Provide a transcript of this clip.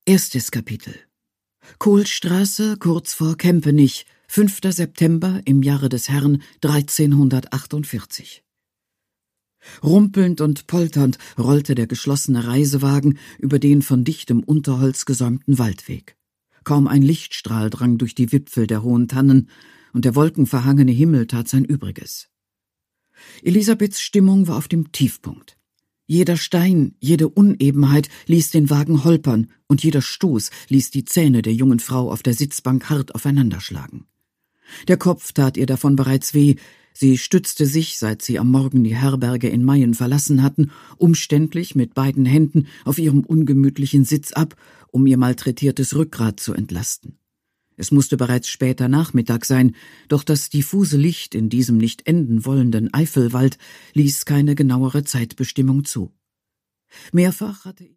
Erstes Kapitel. Kohlstraße, kurz vor Kempenich, 5. September im Jahre des Herrn 1348. Rumpelnd und polternd rollte der geschlossene Reisewagen über den von dichtem Unterholz gesäumten Waldweg. Kaum ein Lichtstrahl drang durch die Wipfel der hohen Tannen, und der wolkenverhangene Himmel tat sein Übriges. Elisabeths Stimmung war auf dem Tiefpunkt. Jeder Stein, jede Unebenheit ließ den Wagen holpern, und jeder Stoß ließ die Zähne der jungen Frau auf der Sitzbank hart aufeinanderschlagen. Der Kopf tat ihr davon bereits weh. Sie stützte sich, seit sie am Morgen die Herberge in Mayen verlassen hatten, umständlich mit beiden Händen auf ihrem ungemütlichen Sitz ab, um ihr malträtiertes Rückgrat zu entlasten. Es musste bereits später Nachmittag sein, doch das diffuse Licht in diesem nicht enden wollenden Eifelwald ließ keine genauere Zeitbestimmung zu. Mehrfach hatte